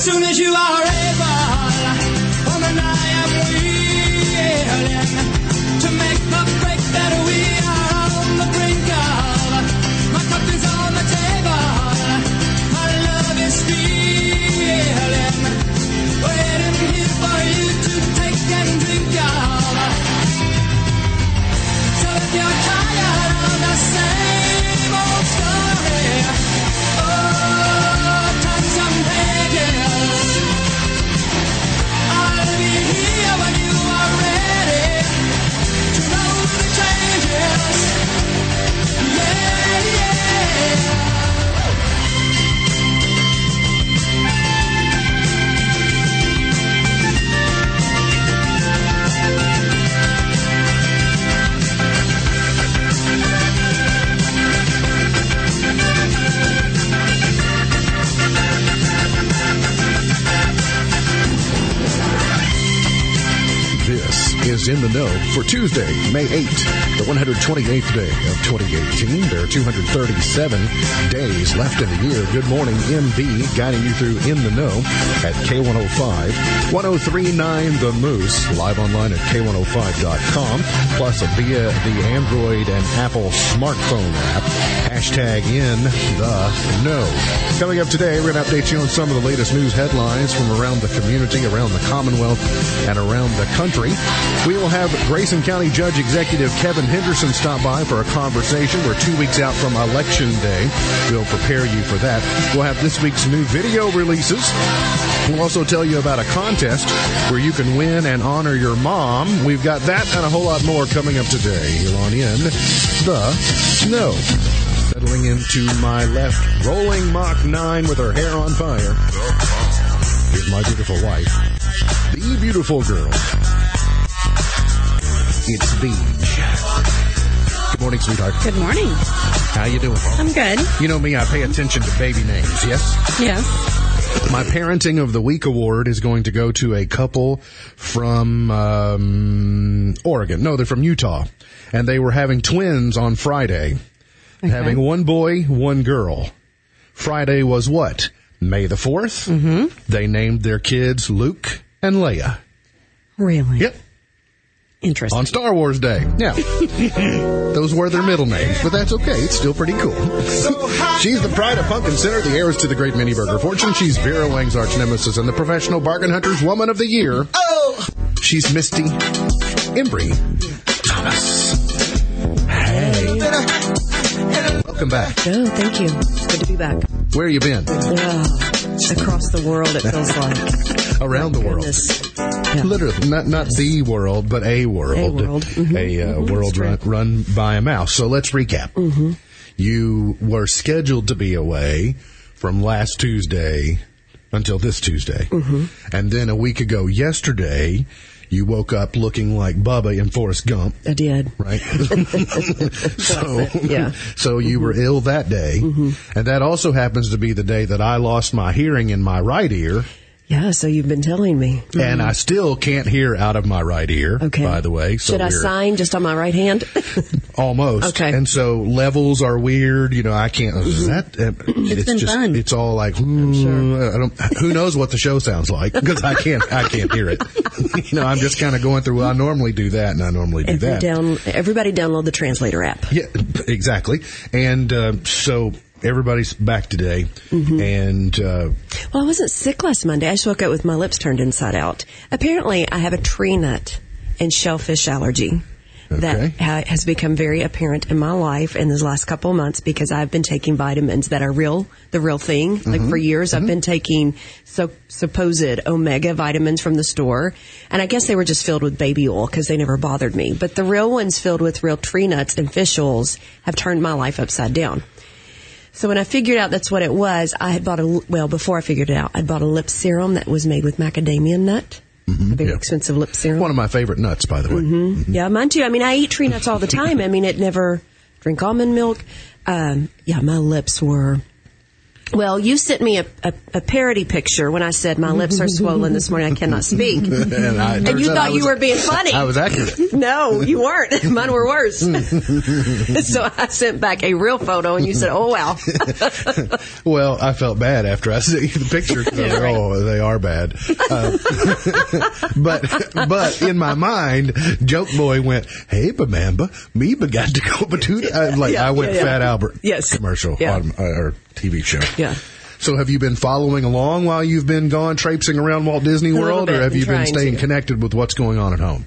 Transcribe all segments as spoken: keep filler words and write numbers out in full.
soon as you are able, woman, I am willing to make the break that we are on the brink of. My cup is on the table, my love is feeling, waiting here for you to take and drink of. So if you're tired of the same old story, oh, turn some pages. I'll be here when you are ready to know the changes. Yeah, yeah. This is In the Know for Tuesday, May eighth, the one hundred twenty-eighth day of twenty eighteen. There are two hundred thirty-seven days left in the year. Good morning, M B, guiding you through In the Know at K one oh five, ten thirty-nine The Moose, live online at K one oh five dot com, plus via the Android and Apple smartphone app, hashtag In the Know. Coming up today, we're going to update you on some of the latest news headlines from around the community, around the Commonwealth, and around the country. We will have Grayson County Judge Executive Kevin Henderson stop by for a conversation. We're two weeks out from Election Day. We'll prepare you for that. We'll have this week's new video releases. We'll also tell you about a contest where you can win and honor your mom. We've got that and a whole lot more coming up today here on In the Know. Settling into my left, rolling Mach nine with her hair on fire. Here's my beautiful wife, the beautiful girl. It's Beej. Good morning, sweetheart. Good morning. How you doing? I'm good. You know me, I pay attention to baby names, yes? Yes. My Parenting of the Week award is going to go to a couple from um, Oregon. No, they're from Utah. And they were having twins on Friday. Okay. Having one boy, one girl. Friday was what? May the fourth. Mm-hmm. They named their kids Luke and Leia. Really? Yep. Interesting. On Star Wars Day. Yeah. Those were their middle names, but that's okay. It's still pretty cool. She's the pride of Pumpkin Center, the heiress to the great Mini Burger fortune. She's Vera Wang's arch nemesis and the professional bargain hunter's woman of the year. Oh! She's Misty Embry Thomas. Hey. Welcome back. Oh, thank you. Good to be back. Where you been? Oh, across the world, it feels like. Around the world. Yeah. Literally, not not the world, but a world. A world. Mm-hmm. A uh, mm-hmm. world run, run by a mouse. So let's recap. Mm-hmm. You were scheduled to be away from last Tuesday until this Tuesday. Mm-hmm. And then a week ago yesterday, you woke up looking like Bubba in Forrest Gump. I did. Right? so, yeah. so you were ill that day. Mm-hmm. And that also happens to be the day that I lost my hearing in my right ear. Yeah, so you've been telling me. Mm-hmm. And I still can't hear out of my right ear, okay. by the way. So Should I weird. sign just on my right hand? Almost. Okay. And so levels are weird. You know, I can't. Mm-hmm. Is that? Uh, it's, it's been just, fun. It's all like. I'm sure. I don't. Who knows what the show sounds like? Because I can't. I can't hear it. You know, I'm just kind of going through. Well, I normally do that, and I normally do Every that. Down, everybody download the translator app. Yeah, exactly. And uh, so. Everybody's back today, mm-hmm. and uh, well, I wasn't sick last Monday. I just woke up with my lips turned inside out. Apparently, I have a tree nut and shellfish allergy okay. that ha- has become very apparent in my life in these last couple of months because I've been taking vitamins that are real, the real thing. Mm-hmm. Like for years, mm-hmm. I've been taking so supposed omega vitamins from the store, and I guess they were just filled with baby oil because they never bothered me. But the real ones filled with real tree nuts and fish oils have turned my life upside down. So when I figured out that's what it was, I had bought a, well, before I figured it out, I bought a lip serum that was made with macadamia nut. Mm-hmm, a very yeah. expensive lip serum. One of my favorite nuts, by the way. Mm-hmm. Mm-hmm. Yeah, mine too. I mean, I eat tree nuts all the time. I mean, it never drink almond milk. Um, yeah, my lips were Well, you sent me a, a, a parody picture when I said my lips are swollen this morning. I cannot speak. and I, And you thought was, you were being funny. I was accurate. No, you weren't. Mine were worse. So I sent back a real photo, and you said, "Oh wow." Well, I felt bad after I sent you the picture. I was like, oh, they are bad. Uh, but but in my mind, Joke Boy went, "Hey, Bamamba, me began to go batuta." Uh, like Yeah, I went yeah, yeah. Fat Albert Yes. commercial Yeah. on, uh, or T V show. Yeah. So have you been following along while you've been gone traipsing around Walt Disney little World, bit, or have been you been trying staying to. connected with what's going on at home?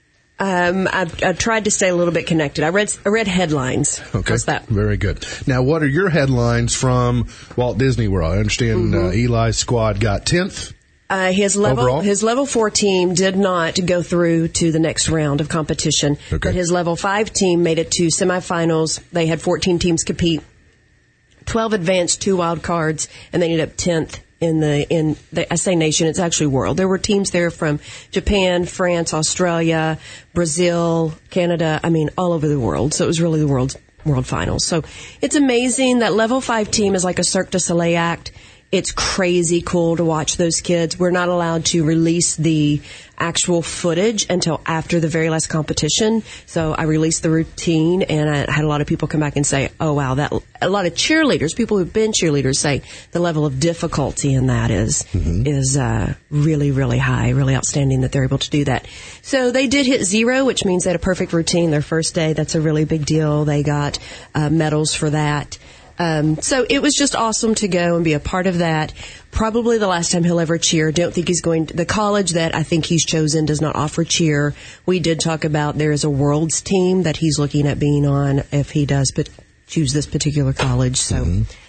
Um, I've, I've tried to stay a little bit connected. I read I read headlines. Okay. How's that? Very good. Now, what are your headlines from Walt Disney World? I understand Mm-hmm. uh, Eli's squad got tenth. Uh, his level Overall? his level four team did not go through to the next round of competition, Okay. but his level five team made it to semifinals. They had fourteen teams compete, twelve advanced, two wild cards, and they ended up tenth in the in the, I say nation. It's actually world. There were teams there from Japan, France, Australia, Brazil, Canada. I mean, all over the world. So it was really the world world finals. So it's amazing that level five team is like a Cirque du Soleil act. It's crazy cool to watch those kids. We're not allowed to release the actual footage until after the very last competition. So I released the routine, and I had a lot of people come back and say, oh, wow, that a lot of cheerleaders, people who've been cheerleaders, say the level of difficulty in that is Mm-hmm. is uh, really, really high, really outstanding that they're able to do that. So they did hit zero, which means they had a perfect routine their first day. That's a really big deal. They got uh, medals for that. Um, so it was just awesome to go and be a part of that. Probably the last time he'll ever cheer. Don't think he's going to, the college that I think he's chosen does not offer cheer. We did talk about there is a world's team that he's looking at being on if he does but choose this particular college. So,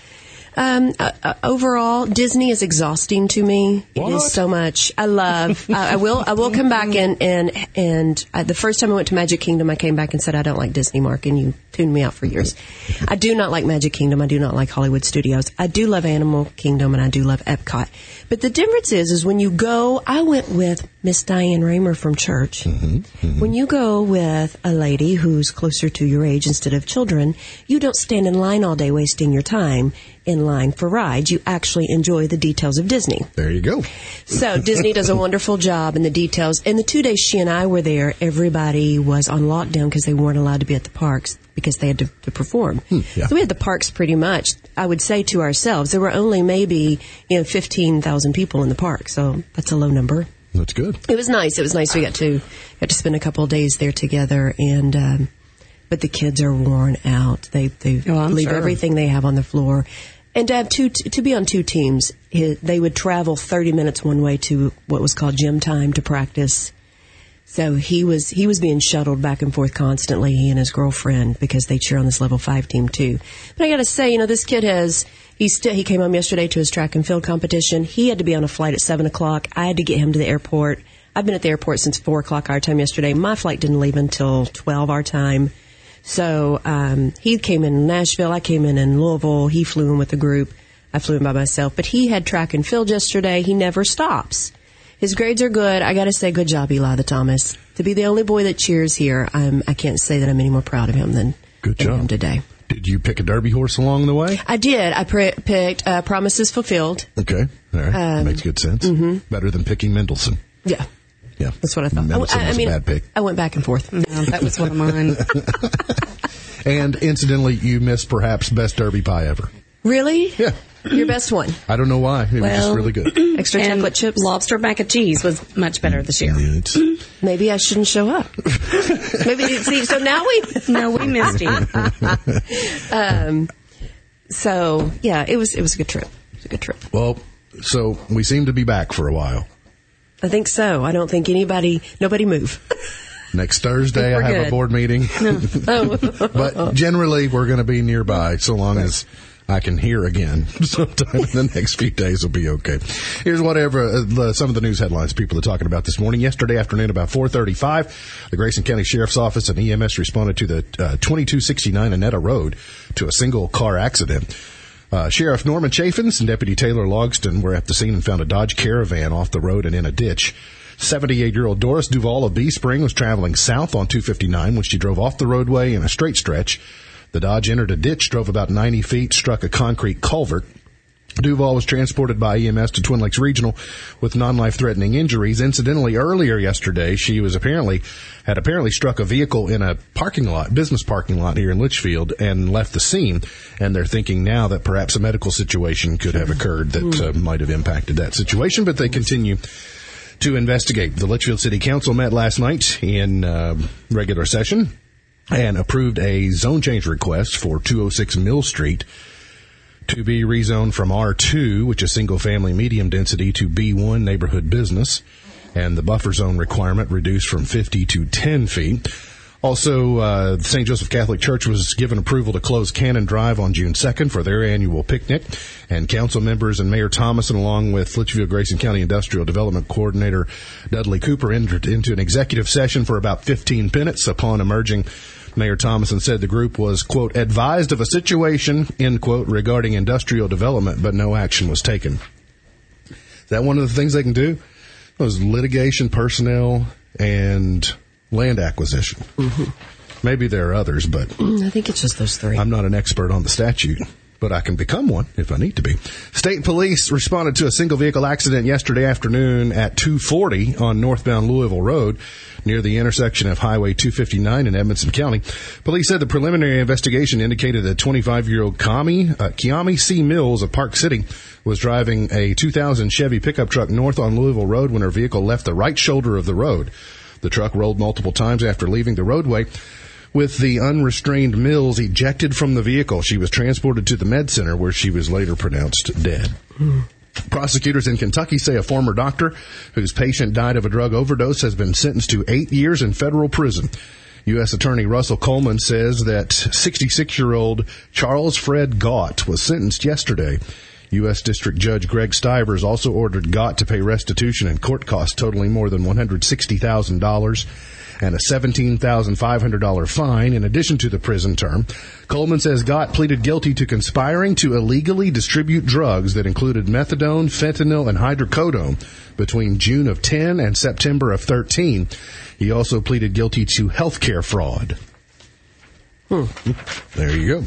um, uh, uh, overall, Disney is exhausting to me. It What? is so much. I love. uh, I will. I will come back and and and uh, the first time I went to Magic Kingdom, I came back and said I don't like Disney, Mark, and you tuned me out for years. I do not like Magic Kingdom. I do not like Hollywood Studios. I do love Animal Kingdom, and I do love Epcot. But the difference is, is when you go. I went with Miss Diane Raymer from church. When you go with a lady who's closer to your age instead of children, you don't stand in line all day wasting your time in line for rides. You actually enjoy the details of Disney. There you go. So Disney does a wonderful job in the details. In the two days she and I were there, everybody was on lockdown because they weren't allowed to be at the parks because they had to, to perform. yeah. So we had the parks pretty much, I would say to ourselves, there were only maybe, you know, fifteen thousand people in the park. So that's a low number. That's good. It was nice. It was nice. We got to got to spend a couple of days there together, and um, but the kids are worn out. They they Oh, I'm leave sure. everything they have on the floor, and to have two to be on two teams, he- they would travel thirty minutes one way to what was called gym time to practice. So he was he was being shuttled back and forth constantly, he and his girlfriend, because they cheer on this level five team too. But I got to say, you know, this kid has he still he came home yesterday to his track and field competition. He had to be on a flight at seven o'clock. I had to get him to the airport. I've been at the airport since four o'clock our time yesterday. My flight didn't leave until twelve our time. So um, he came in Nashville. I came in in Louisville. He flew in with the group. I flew in by myself. But he had track and field yesterday. He never stops. His grades are good. I got to say, good job, Eli the Thomas. To be the only boy that cheers here, I'm, I can't say that I'm any more proud of him than, Good than I job. am today. Did you pick a Derby horse along the way? I did. I pre- picked uh, Promises Fulfilled. Okay. All right. Um, Makes good sense. mm-hmm. Better than picking Mendelssohn. Yeah, Yeah. that's what I thought. Mendelssohn I, I was mean, a bad pick. I went back and forth. No, that was one of mine. And incidentally, you missed perhaps best Derby pie ever. Really? Yeah. Your best one. I don't know why. It was just Well- really good. Extra And chocolate chips? lobster mac and cheese was much better this year. Yeah, it's- Maybe I shouldn't show up. Maybe see. So now we. No, we missed you. Um. So yeah, it was it was a good trip. It was a good trip. well, so we seem to be back for a while. I think so. I don't think anybody, nobody move. Next Thursday, I We're have a good. board meeting. Oh. But generally, we're going to be nearby so long as I can hear again. Sometime in the next few days will be okay. Here's whatever uh, the, some of the news headlines people are talking about this morning. Yesterday afternoon, about four thirty-five, the Grayson County Sheriff's Office and E M S responded to the uh, twenty-two sixty-nine Annetta Road to a single car accident. Uh, Sheriff Norman Chaffins and Deputy Taylor Logston were at the scene and found a Dodge Caravan off the road and in a ditch. seventy-eight-year-old Doris Duval of Bee Spring was traveling south on two fifty-nine when she drove off the roadway in a straight stretch. The Dodge entered a ditch, drove about ninety feet, struck a concrete culvert, Duval was transported by E M S to Twin Lakes Regional with non-life-threatening injuries. Incidentally, earlier yesterday, she was apparently had apparently struck a vehicle in a parking lot, business parking lot here in Litchfield, and left the scene. And they're thinking now that perhaps a medical situation could have occurred that uh, might have impacted that situation. But they continue to investigate. The Litchfield City Council met last night in uh, regular session and approved a zone change request for two oh six Mill Street to be rezoned from R two, which is single-family medium density, to B one, neighborhood business, and the buffer zone requirement reduced from fifty to ten feet. Also, uh, the Saint Joseph Catholic Church was given approval to close Cannon Drive on June second for their annual picnic, and council members and Mayor Thomason, along with Litchfield Grayson County Industrial Development Coordinator Dudley Cooper, entered into an executive session for about fifteen minutes. Upon emerging, Mayor Thomason said the group was, quote, advised of a situation, end quote, regarding industrial development, but no action was taken. Is that one of the things they can do? It was litigation, personnel, and land acquisition. Mm-hmm. Maybe there are others, but I think it's just those three. I'm not an expert on the statute, but I can become one if I need to be. State police responded to a single vehicle accident yesterday afternoon at two forty on northbound Louisville Road near the intersection of Highway two fifty-nine in Edmonson County. Police said the preliminary investigation indicated that twenty-five-year-old Kami, uh, Kiami C. Mills of Park City was driving a two thousand Chevy pickup truck north on Louisville Road when her vehicle left the right shoulder of the road. The truck rolled multiple times after leaving the roadway, with the unrestrained Mills ejected from the vehicle. She was transported to the med center where she was later pronounced dead. Mm. Prosecutors in Kentucky say a former doctor whose patient died of a drug overdose has been sentenced to eight years in federal prison. U S Attorney Russell Coleman says that sixty-six-year-old Charles Fred Gott was sentenced yesterday. U S District Judge Greg Stivers also ordered Gott to pay restitution and court costs totaling more than one hundred sixty thousand dollars. And a seventeen thousand five hundred dollars fine in addition to the prison term. Coleman says Gott pleaded guilty to conspiring to illegally distribute drugs that included methadone, fentanyl, and hydrocodone between June of ten and September of thirteen. He also pleaded guilty to healthcare fraud. Hmm. There you go.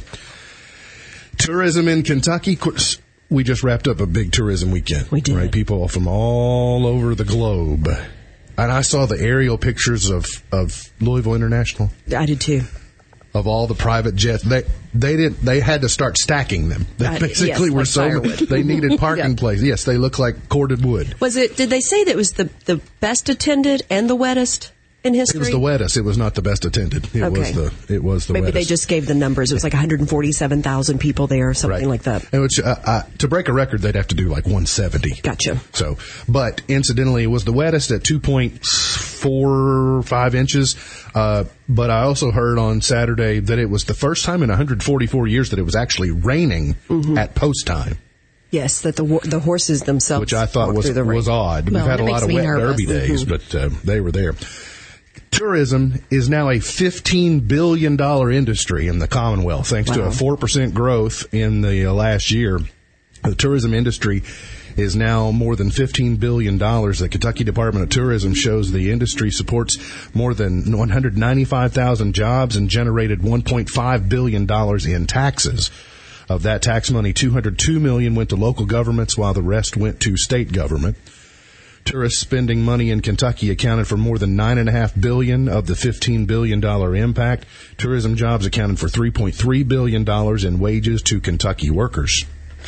Tourism in Kentucky. We just wrapped up a big tourism weekend. We did. Right? People from all over the globe. And I saw the aerial pictures of, of Louisville International. I did too. Of all the private jets, they they didn't. They had to start stacking them. They uh, basically yes, were like so firewood. They needed parking Yeah. places. Yes, they look like corded wood. Was it? Did they say that it was the the best attended and the wettest in history? It was the wettest. It was not the best attended. It Okay. was the it was the Maybe wettest. they just gave the numbers. It was like one hundred forty-seven thousand people there, or something Right. like that. And which, uh, uh, to break a record, they'd have to do like one seventy. Gotcha. So, but incidentally, it was the wettest at two point four five inches. Uh, but I also heard on Saturday that it was the first time in one hundred forty-four years that it was actually raining Mm-hmm. at post time, Yes, that the wa- the horses themselves, which I thought walk was through the rain. was odd. Well, We've had it a lot makes of me wet nervous. derby days, Mm-hmm. but uh, they were there. Tourism is now a fifteen billion dollars industry in the Commonwealth, thanks to Wow. a four percent growth in the uh, last year. The tourism industry is now more than fifteen billion dollars. The Kentucky Department of Tourism shows the industry supports more than one hundred ninety-five thousand jobs and generated one point five billion dollars in taxes. Of that tax money, two hundred two million dollars went to local governments, while the rest went to state government. Tourist spending money in Kentucky accounted for more than nine point five billion dollars of the fifteen billion dollars impact. Tourism jobs accounted for three point three billion dollars in wages to Kentucky workers.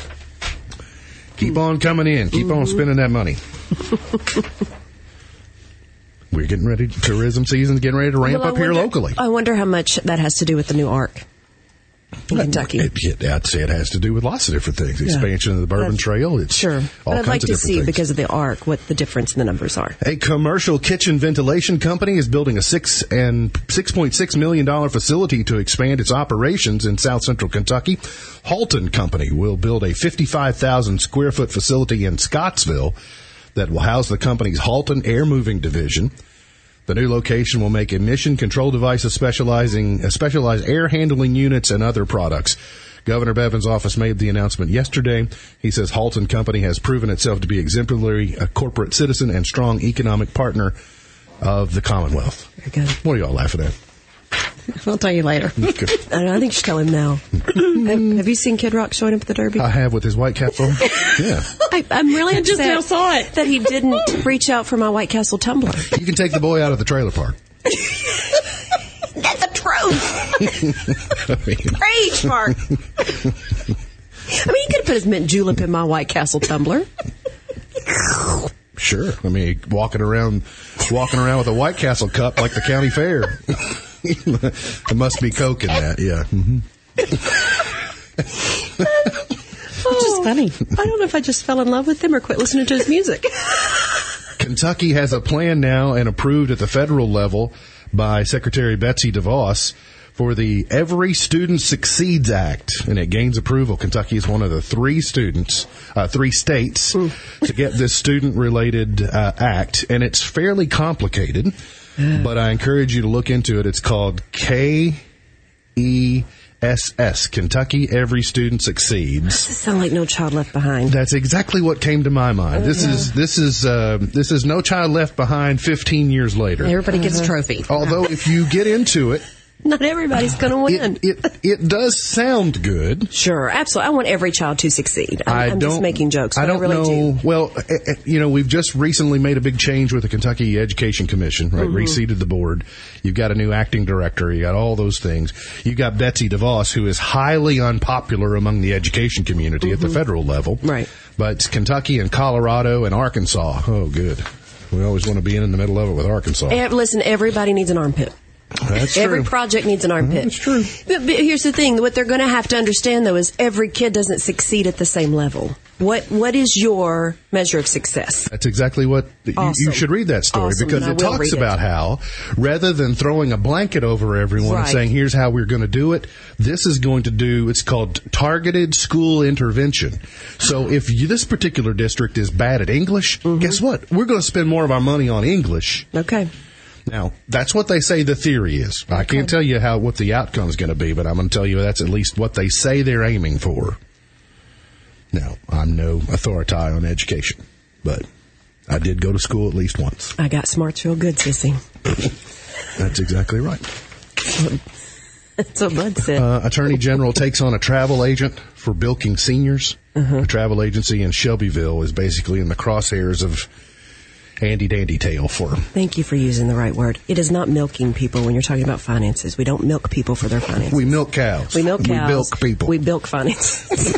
Keep on coming in. Keep on spending that money. We're getting ready. Tourism season's getting ready to ramp Well, I up here wonder- locally. I wonder how much that has to do with the new Ark in Kentucky. It, it, I'd say it has to do with lots of different things. Expansion of the Bourbon That's- Trail. It's Sure. all But I'd kinds like of to different see, things. because of the Ark, what the difference in the numbers are. A commercial kitchen ventilation company is building a six and six point six million dollar facility to expand its operations in South Central Kentucky. Halton Company will build a fifty-five thousand square foot facility in Scottsville that will house the company's Halton Air Moving Division. The new location will make emission control devices specializing uh, specialized air handling units and other products. Governor Bevin's office made the announcement yesterday. He says Halton Company has proven itself to be exemplary, a corporate citizen, and strong economic partner of the Commonwealth. Very good. What are y'all laughing at? I'll tell you later. I, don't know, I think you should tell him now. have, have you seen Kid Rock showing up at the Derby? I have with his White Castle. Yeah. I, I'm really I just upset now saw it. that he didn't reach out for my White Castle tumbler. You can take the boy out of the trailer park. That's the truth. I mean, Rage, Mark. I mean, he could have put his mint julep in my White Castle tumbler. sure. I mean, walking around, walking around with a White Castle cup like the county fair. There must be Coke in that. Yeah. Mm-hmm. Which is funny. I don't know if I just fell in love with him or quit listening to his music. Kentucky has a plan now and approved at the federal level by Secretary Betsy DeVos for the Every Student Succeeds Act, and it gains approval. Kentucky is one of the three students, uh, three states Ooh. to get this student-related uh, act, and it's fairly complicated, but I encourage you to look into it. It's called K E S S, Kentucky Every Student Succeeds. Does it sound like No Child Left Behind? That's exactly what came to my mind. Uh-huh. This is this is uh, this is No Child Left Behind fifteen years later. Everybody gets uh-huh. a trophy. Although if you get into it, not everybody's going to win. It, it it does sound good. Sure, absolutely. I want every child to succeed. I'm, I I'm don't, just making jokes. I don't I really know. Do. Well, uh, you know, we've just recently made a big change with the Kentucky Education Commission, right? Mm-hmm. Reseated the board. You've got a new acting director. You got all those things. You got Betsy DeVos, who is highly unpopular among the education community mm-hmm. at the federal level. Right. But Kentucky and Colorado and Arkansas. Oh, good. We always want to be in, in the middle of it with Arkansas. Eh, listen, everybody needs an armpit. That's true. Every project needs an armpit. That's true. But, but here's the thing. What they're going to have to understand, though, is every kid doesn't succeed at the same level. What What is your measure of success? That's exactly what you, awesome. you should read that story awesome. because and it talks about it. how rather than throwing a blanket over everyone right. and saying, here's how we're going to do it, this is going to do, it's called targeted school intervention. So if you, this particular district is bad at English, mm-hmm. guess what? We're going to spend more of our money on English. Okay. Now, that's what they say the theory is. Okay. I can't tell you how what the outcome is going to be, but I'm going to tell you that's at least what they say they're aiming for. Now, I'm no authority on education, but I did go to school at least once. I got smarts real good, sissy. That's exactly right. That's what Bud said. Uh, Attorney General takes on a travel agent for bilking seniors. Uh-huh. A travel agency in Shelbyville is basically in the crosshairs of Andy Dandy Tail for them. Thank you for using the right word. It is not milking people when you're talking about finances. We don't milk people for their finances. We milk cows. We milk cows. We bilk people. We bilk finances.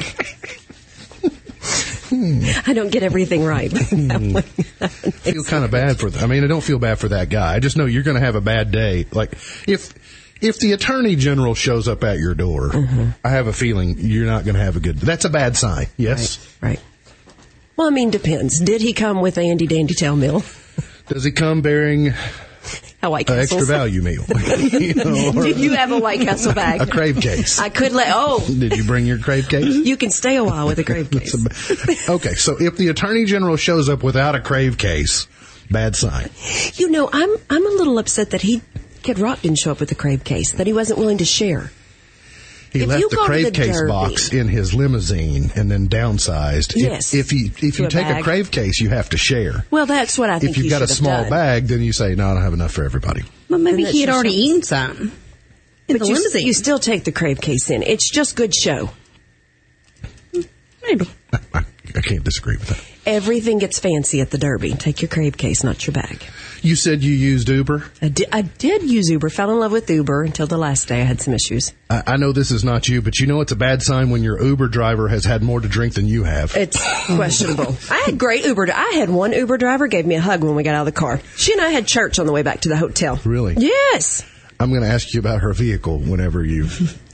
I don't get everything right. I feel kind of bad for them. I mean, I don't feel bad for that guy. I just know you're going to have a bad day. Like, if if the Attorney General shows up at your door, mm-hmm. I have a feeling you're not going to have a good... That's a bad sign, yes? Right, right. Well, I mean, depends. Did he come with Andy Dandy Tail meal? Does he come bearing a White an Castle extra value meal? you know, Did you have a White Castle bag? A crave case. I could let. Oh, did you bring your crave case? You can stay a while with a crave case. Okay, so if the Attorney General shows up without a crave case, bad sign. You know, I'm I'm a little upset that he Kid Rock didn't show up with the crave case. That he wasn't willing to share. He if left the crave the case Derby, box in his limousine and then downsized. Yes. If, if you if you a take bag. a crave case, you have to share. Well, that's what I think. If you've you got a should have small done. bag, then you say, "No, I don't have enough for everybody." Well, maybe he had just already something. eaten some in but the you, limousine. you still take the crave case in. It's just good show. Maybe. I, I can't disagree with that. Everything gets fancy at the Derby. Take your crave case, not your bag. You said you used Uber? I did, I did use Uber. Fell in love with Uber until the last day. I had some issues. I, I know this is not you, but you know it's a bad sign when your Uber driver has had more to drink than you have. It's questionable. I had great Uber. I had one Uber driver gave me a hug when we got out of the car. She and I had church on the way back to the hotel. Really? Yes. I'm going to ask you about her vehicle whenever you...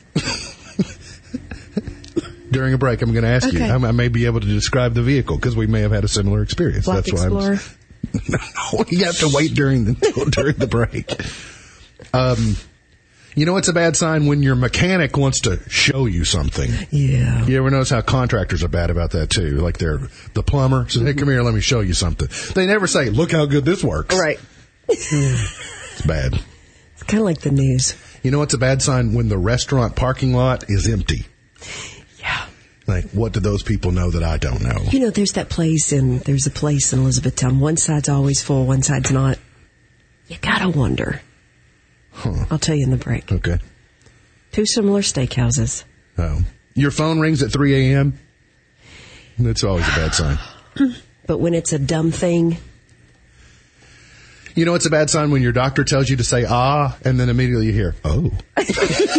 During a break, I'm going to ask okay. you. I, I may be able to describe the vehicle because we may have had a similar experience. Black That's why Explorer. I'm. No, you have to wait during the during the break. Um, you know, it's a bad sign when your mechanic wants to show you something. Yeah. You ever notice how contractors are bad about that too? Like they're the plumber says, "Hey, come here, let me show you something." They never say, "Look how good this works." Right. It's bad. It's kind of like the news. You know, it's a bad sign when the restaurant parking lot is empty. Yeah. Like, what do those people know that I don't know? You know, there's that place in, there's a place in Elizabethtown. One side's always full, one side's not. You gotta wonder, Huh. I'll tell you in the break. Okay. Two similar steakhouses. Oh. Your phone rings at three a.m.? That's always a bad sign. But when it's a dumb thing... You know, it's a bad sign when your doctor tells you to say, ah, and then immediately you hear, oh. that's,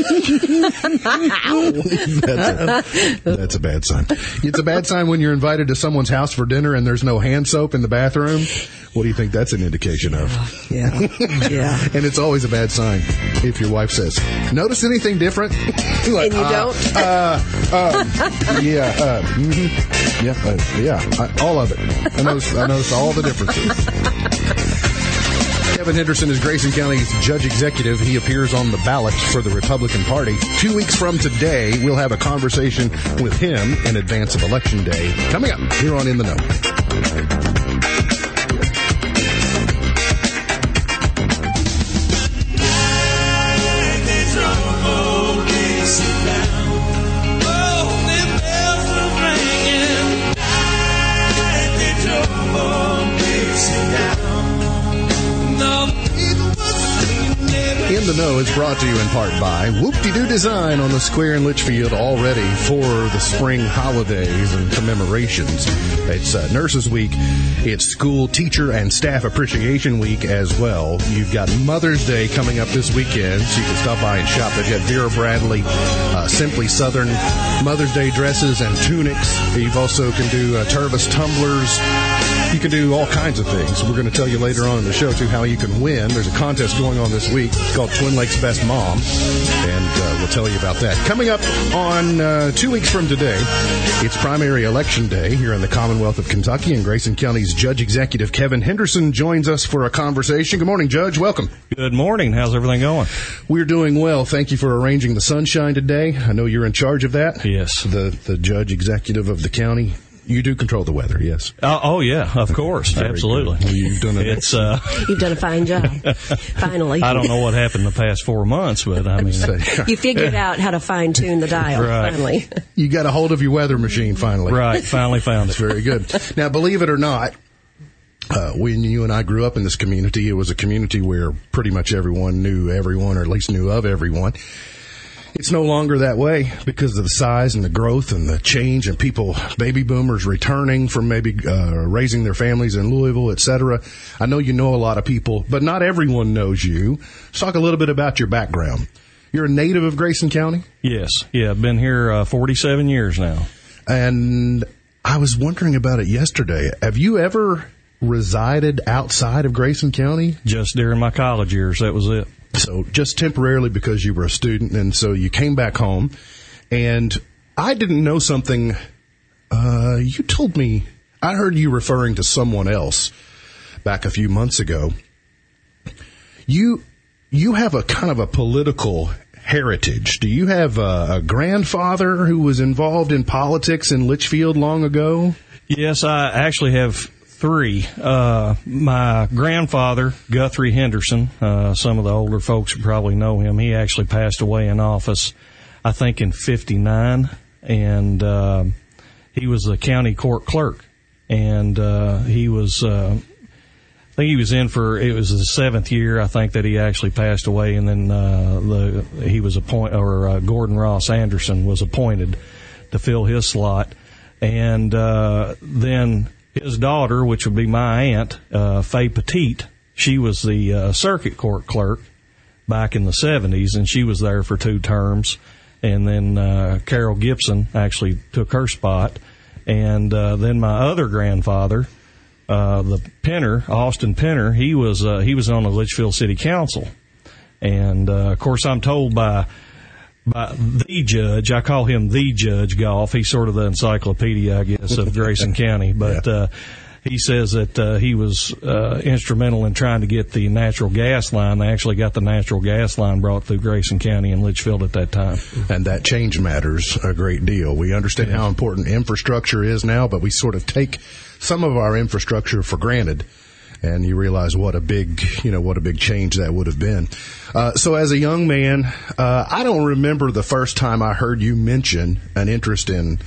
a, that's a bad sign. It's a bad sign when you're invited to someone's house for dinner and there's no hand soap in the bathroom. What do you think that's an indication of? Yeah. Yeah. And it's always a bad sign if your wife says, notice anything different? Like, and you uh, don't? Uh, uh, yeah, uh, mm-hmm. yeah, uh, yeah, I, all of it. I noticed, I noticed all the differences. Kevin Henderson is Grayson County's judge executive. He appears on the ballot for the Republican Party. Two weeks from today, we'll have a conversation with him in advance of Election Day. Coming up here on In the Know. In the Know is brought to you in part by Whoop-de-Doo Design on the Square in Litchfield, all ready for the spring holidays and commemorations. It's uh, Nurses Week. It's School Teacher and Staff Appreciation Week as well. You've got Mother's Day coming up this weekend, so you can stop by and shop. They've got Vera Bradley, uh, Simply Southern Mother's Day dresses and tunics. You've also can do uh, Tervis tumblers. You can do all kinds of things. We're going to tell you later on in the show, too, how you can win. There's a contest going on this week. It's called Twin Lakes Best Mom, and uh, we'll tell you about that. Coming up on uh, two weeks from today, it's primary election day here in the Commonwealth of Kentucky, and Grayson County's Judge Executive Kevin Henderson joins us for a conversation. Good morning, Judge. Welcome. Good morning. How's everything going? We're doing well. Thank you for arranging the sunshine today. I know you're in charge of that. Yes. The, the Judge Executive of the county. You do control the weather, yes? Uh, oh, yeah, of course. Very absolutely. Well, you've done an it's, uh, You've done a fine job. Finally. I don't know what happened the past four months, but I mean. You figured out how to fine tune the dial, right. Finally. You got a hold of your weather machine, finally. Right, finally found it. Very good. Now, believe it or not, uh, when you and I grew up in this community, it was a community where pretty much everyone knew everyone, or at least knew of everyone. It's no longer that way because of the size and the growth and the change and people, baby boomers returning from maybe uh, raising their families in Louisville, et cetera. I know you know a lot of people, but not everyone knows you. Let's talk a little bit about your background. You're a native of Grayson County? Yes. Yeah, I've been here uh, forty-seven years now. And I was wondering about it yesterday. Have you ever resided outside of Grayson County? Just during my college years, that was it. So just temporarily because you were a student, and so you came back home. And I didn't know something. Uh, you told me, I heard you referring to someone else back a few months ago. You you have a kind of a political heritage. Do you have a, a grandfather who was involved in politics in Litchfield long ago? Yes, I actually have three. Uh, my grandfather, Guthrie Henderson, uh, some of the older folks probably know him. He actually passed away in office, I think, in fifty-nine, and uh, he was the county court clerk. And uh, he was, uh, I think he was in for, it was the seventh year, I think, that he actually passed away, and then uh, the he was appointed, or uh, Gordon Ross Anderson was appointed to fill his slot. And uh, then his daughter, which would be my aunt, uh, Faye Petite, she was the uh, circuit court clerk back in the seventies, and she was there for two terms. And then uh, Carol Gibson actually took her spot. And uh, then my other grandfather, uh, the Penner, Austin Penner, he was uh, he was on the Litchfield City Council. And, uh, of course, I'm told by by the judge, I call him the Judge Goff. He's sort of the encyclopedia, I guess, of Grayson County. But yeah. uh, he says that uh, he was uh, instrumental in trying to get the natural gas line. They actually got the natural gas line brought through Grayson County and Litchfield at that time. And that change matters a great deal. We understand yeah. how important infrastructure is now, but we sort of take some of our infrastructure for granted. And you realize what a big, you know, what a big change that would have been. Uh, so as a young man, uh, I don't remember the first time I heard you mention an interest in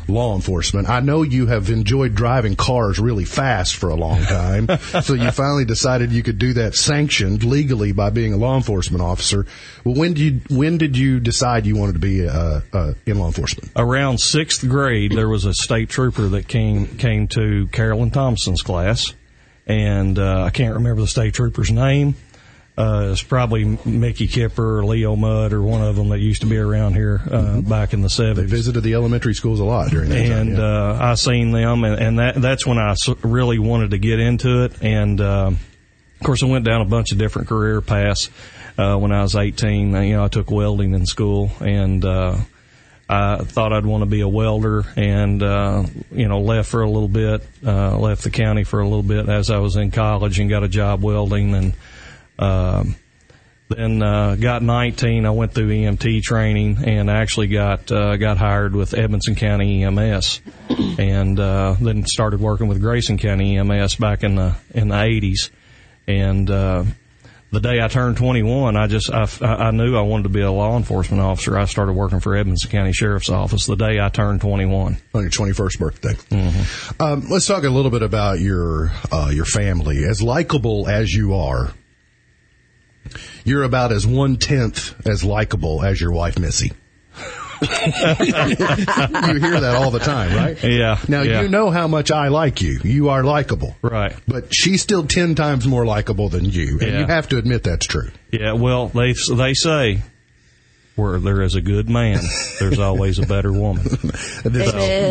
law enforcement. I know you have enjoyed driving cars really fast for a long time, so you finally decided you could do that sanctioned legally by being a law enforcement officer. Well, when did you, when did you decide you wanted to be uh, uh, in law enforcement? Around sixth grade, there was a state trooper that came came to Carolyn Thompson's class, and uh, I can't remember the state trooper's name. Uh, it's probably Mickey Kipper or Leo Mudd or one of them that used to be around here uh, mm-hmm. back in the seventies. They visited the elementary schools a lot during that time. And yeah. uh, I seen them, and, and that that's when I really wanted to get into it. And uh, of course, I went down a bunch of different career paths. Uh, when I was eighteen, you know, I took welding in school, and uh, I thought I'd want to be a welder, and uh, you know, left for a little bit, uh, left the county for a little bit as I was in college, and got a job welding, and Um, then uh, got nineteen. I went through E M T training and actually got uh, got hired with Edmonson County E M S, and uh, then started working with Grayson County E M S back in the in the eighties. And uh, the day I turned twenty-one, I just I, I knew I wanted to be a law enforcement officer. I started working for Edmonson County Sheriff's Office the day I turned twenty-one. On your twenty-first birthday. Mm-hmm. Um, let's talk a little bit about your uh, your family. As likable as you are, you're about as one-tenth as likable as your wife, Missy. You hear that all the time, right? Yeah. Now, yeah. you know how much I like you. You are likable. Right. But she's still ten times more likable than you, and yeah. you have to admit that's true. Yeah, well, they they say where there is a good man, there's always a better woman. This,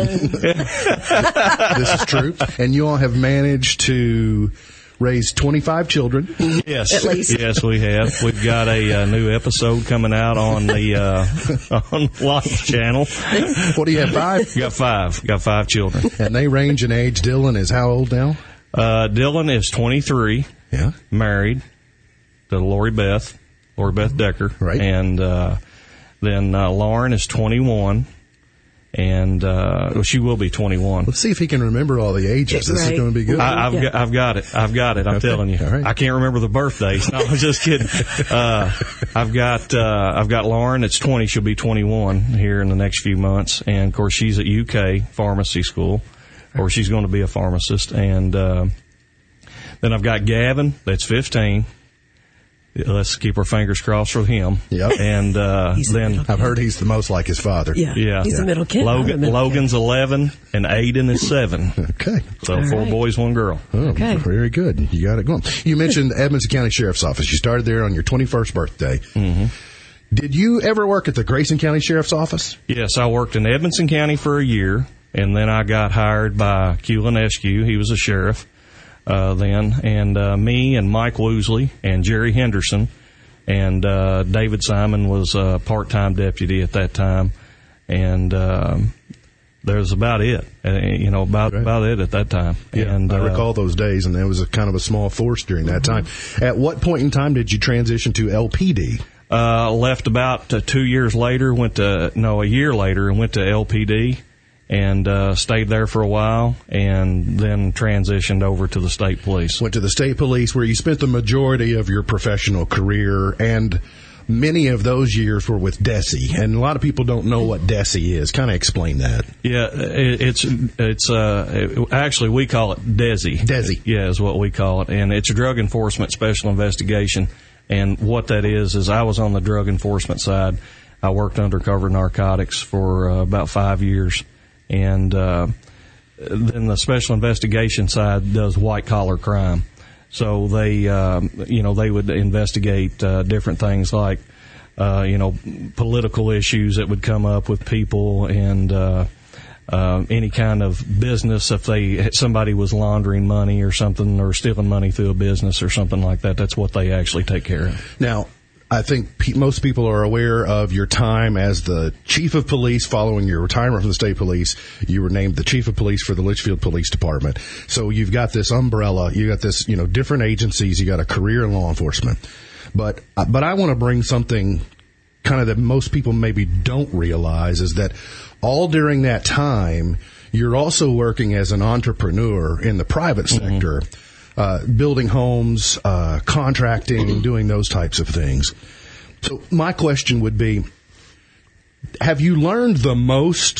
this is true. And you all have managed to raise twenty-five children. Yes, at least. Yes, we have. We've got a uh, new episode coming out on the uh, on Life Channel. What do you have? Five? Got five. Got five children, and they range in age. Dylan is how old now? Uh, Dylan is twenty-three. Yeah, married to Lori Beth, Lori Beth Decker. Right, and uh, then uh, Lauren is twenty-one. And uh well, she will be twenty-one. Let's see if he can remember all the ages. This right. is going to be good. I, I've yeah. got, I've got it. I've got it. I'm okay. telling you. All right. I can't remember the birthdays. No, I'm just kidding. Uh, I've got uh, I've got Lauren. That's twenty. She'll be twenty-one here in the next few months. And of course, she's at U K Pharmacy School, or she's going to be a pharmacist. And uh, then I've got Gavin. That's fifteen. Let's keep our fingers crossed for him. Yep. And uh, then I've heard he's the most like his father. Yeah. Yeah. He's yeah. the middle kid. Logan, middle Logan's kid. eleven, and Aiden is seven. Okay. So All four right. boys, one girl. Oh, Okay. Very good. You got it going. You mentioned the Edmonson County Sheriff's Office. You started there on your twenty-first birthday. Mm-hmm. Did you ever work at the Grayson County Sheriff's Office? Yes, I worked in Edmonson County for a year, and then I got hired by Culin Eskew. He was a sheriff uh, then, and uh, me and Mike Woosley and Jerry Henderson and uh, David Simon was a part-time deputy at that time, and um, that was about it. Uh, you know, about right. about it at that time. Yeah, and I uh, recall those days, and there was a kind of a small force during that time. At what point in time did you transition to L P D? Uh, left about uh, two years later, went to, no, a year later, and went to L P D and uh, stayed there for a while, and then transitioned over to the state police. Went to the state police, where you spent the majority of your professional career, and many of those years were with DESE. And a lot of people don't know what DESE is. Kind of explain that. Yeah, it, it's, it's, uh, it, actually we call it DESE. DESE. Yeah, is what we call it. And it's a Drug Enforcement Special Investigation. And what that is, is I was on the drug enforcement side. I worked undercover narcotics for uh, about five years. And uh, then the special investigation side does white collar crime. So they, um, you know, they would investigate uh, different things like, uh, you know, political issues that would come up with people, and uh, uh, any kind of business. If they somebody was laundering money or something, or stealing money through a business or something like that, that's what they actually take care of. Now, I think pe- most people are aware of your time as the chief of police following your retirement from the state police. You were named the chief of police for the Litchfield Police Department. So you've got this umbrella. You got this, you know, different agencies. You got a career in law enforcement. But, uh, but I want to bring something kind of that most people maybe don't realize, is that all during that time, you're also working as an entrepreneur in the private sector. Mm-hmm. Uh, building homes, uh, contracting, doing those types of things. So my question would be, have you learned the most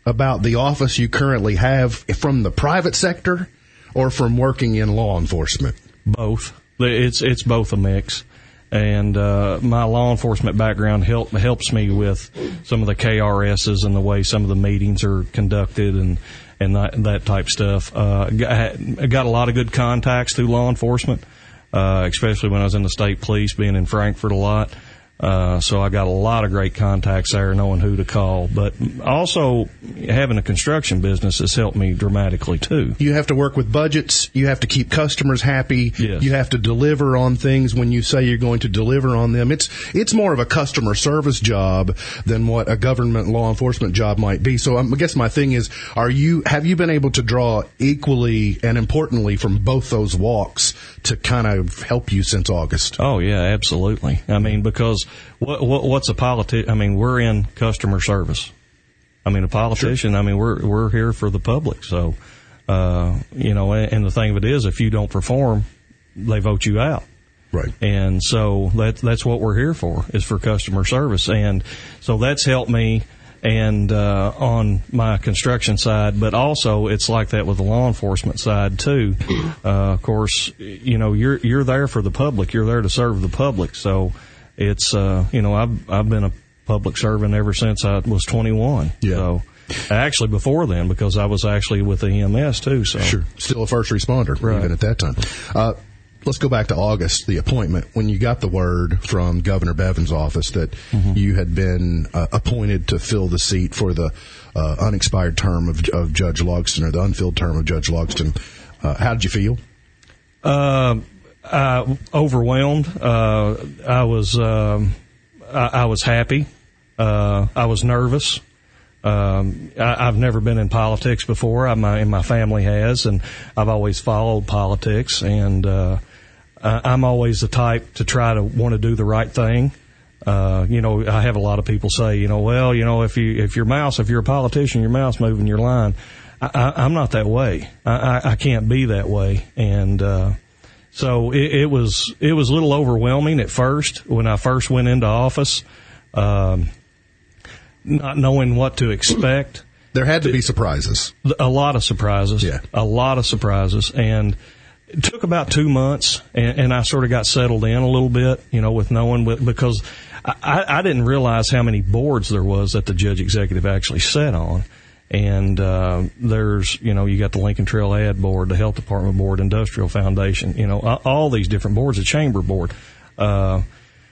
about the office you currently have from the private sector or from working in law enforcement? Both. It's it's both a mix. And uh, my law enforcement background help, helps me with some of the K R S's and the way some of the meetings are conducted and and that, that type stuff. Uh, I got a lot of good contacts through law enforcement, uh, especially when I was in the state police, being in Frankfort a lot. Uh, so I got a lot of great contacts there, knowing who to call. But also, having a construction business has helped me dramatically, too. You have to work with budgets. You have to keep customers happy. Yes. You have to deliver on things when you say you're going to deliver on them. It's it's more of a customer service job than what a government law enforcement job might be. So I guess my thing is, are you have you been able to draw equally and importantly from both those walks to kind of help you since August? Oh, yeah, absolutely. I mean, because what, what what's a politic? I mean, we're in customer service. I mean, a politician, sure. I mean, we're we're here for the public. So, uh, you know, and, and the thing of it is, if you don't perform, they vote you out. Right. And so that, that's what we're here for, is for customer service. And so that's helped me and uh, on my construction side, but also it's like that with the law enforcement side too. Uh, of course, you know, you're you're there for the public. You're there to serve the public. So it's uh, you know, I've I've been a public servant ever since I was twenty-one. Yeah. So actually before then, because I was actually with the E M S too. So sure, still a first responder right. even at that time. Uh, Let's go back to August, the appointment, when you got the word from Governor Bevin's office that mm-hmm. you had been uh, appointed to fill the seat for the uh, unexpired term of, of Judge Logston, or the unfilled term of Judge Logston. Uh, how did you feel? Uh, I, overwhelmed. Uh, I was um, I, I was happy. Uh, I was nervous. Um, I, I've never been in politics before. I, my, and my family has, and I've always followed politics. And uh, I'm always the type to try to want to do the right thing. Uh, you know, I have a lot of people say, you know, well, you know, if you if your mouse, if you're a politician, your mouse moving your line. I, I, I'm not that way. I, I, I can't be that way. And uh, so it, it was it was a little overwhelming at first when I first went into office. Um, Not knowing what to expect. There had to be surprises. A lot of surprises. Yeah. A lot of surprises. And it took about two months, and, and I sort of got settled in a little bit, you know, with knowing, because I, I didn't realize how many boards there was that the judge executive actually sat on. And uh, there's, you know, you got the Lincoln Trail Ad Board, the Health Department Board, Industrial Foundation, you know, all these different boards, the Chamber Board. Uh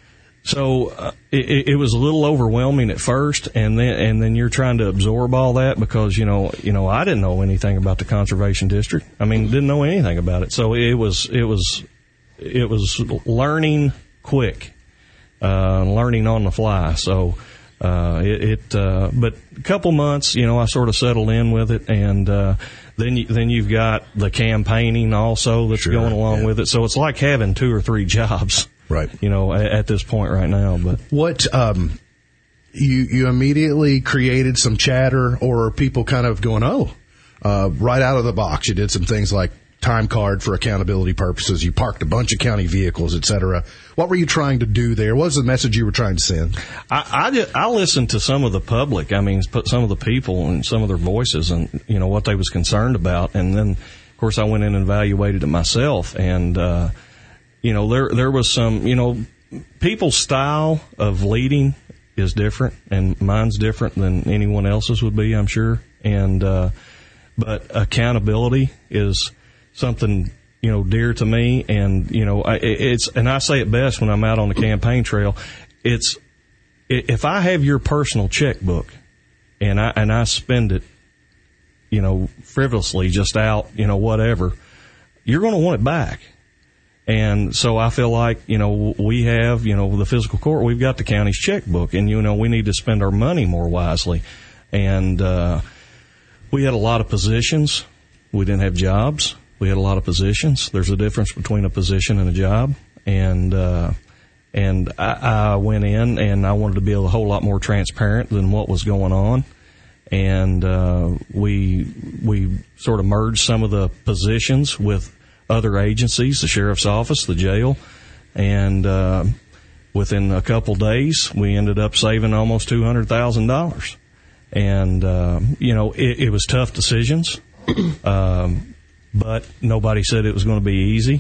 So uh, it, it was a little overwhelming at first, and then and then you're trying to absorb all that because you know you know I didn't know anything about the conservation district. I mean, didn't know anything about it. So it was it was it was learning quick, uh, learning on the fly. So uh, it, it uh, but a couple months, you know, I sort of settled in with it, and uh, then you, then you've got the campaigning also that's sure, going along yeah. with it. So it's like having two or three jobs. Right. You know, at, at this point right now, but what, um, you, you immediately created some chatter or people kind of going, oh, uh, right out of the box. You did some things like time card for accountability purposes. You parked a bunch of county vehicles, et cetera. What were you trying to do there? What was the message you were trying to send? I, I, just, I listened to some of the public. I mean, put some of the people and some of their voices and, you know, what they was concerned about. And then, of course, I went in and evaluated it myself. And, uh, You know, there there was some, you know, people's style of leading is different, and mine's different than anyone else's would be, I'm sure. And uh, but accountability is something, you know, dear to me. And you know, I, it's and I say it best when I'm out on the campaign trail. It's if I have your personal checkbook, and I and I spend it, you know, frivolously, just out, you know, whatever, you're going to want it back. And so I feel like, you know, we have, you know, the fiscal court, we've got the county's checkbook, and, you know, we need to spend our money more wisely. And uh, we had a lot of positions. We didn't have jobs. We had a lot of positions. There's a difference between a position and a job. And uh, and I, I went in, and I wanted to be a whole lot more transparent than what was going on. And uh, we we sort of merged some of the positions with other agencies, the sheriff's office, the jail, and uh, within a couple days, we ended up saving almost two hundred thousand dollars. And, uh, you know, it, it was tough decisions. Um, but nobody said it was going to be easy.